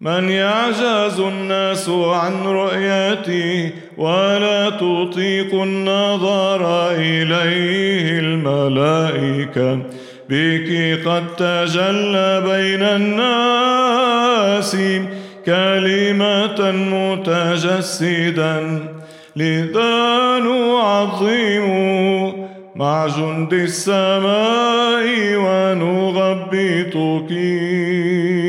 من يعجز الناس عن رؤيته ولا تطيق النظر إليه الملائكة، بك قد تجلى بين الناس كلمة متجسدا، لذا نعظم مع جند السماء ونغبطك.